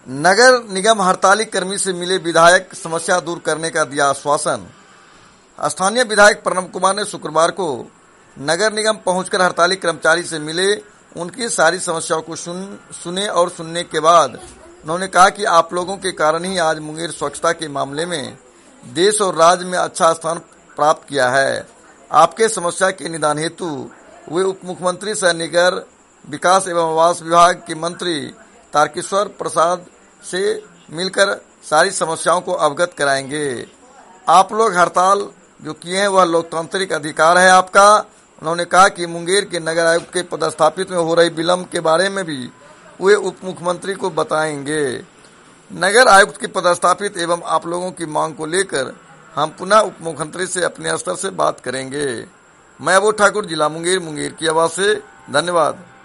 नगर निगम हड़ताली कर्मी से मिले विधायक समस्या दूर करने का दिया आश्वासन। स्थानीय विधायक प्रणब कुमार ने शुक्रवार को नगर निगम पहुंचकर हड़ताली कर्मचारी से मिले, उनकी सारी समस्याओं को सुने और सुनने के बाद उन्होंने कहा कि आप लोगों के कारण ही आज मुंगेर स्वच्छता के मामले में देश और राज्य में अच्छा स्थान प्राप्त किया है। आपके समस्या के निदान हेतु वे उप मुख्यमंत्री सह नगर विकास एवं आवास विभाग के मंत्री तारकेश्वर प्रसाद से मिलकर सारी समस्याओं को अवगत कराएंगे। आप लोग हड़ताल जो किए हैं वह लोकतांत्रिक अधिकार है आपका। उन्होंने कहा कि मुंगेर के नगर आयुक्त के पदस्थापित में हो रही विलंब के बारे में भी वे उप मुख्यमंत्री को बताएंगे। नगर आयुक्त के पदस्थापित एवं आप लोगों की मांग को लेकर हम पुनः उप मुख्यमंत्री से अपने स्तर से बात करेंगे। मैं अबोध ठाकुर, जिला मुंगेर की आवाज से, धन्यवाद।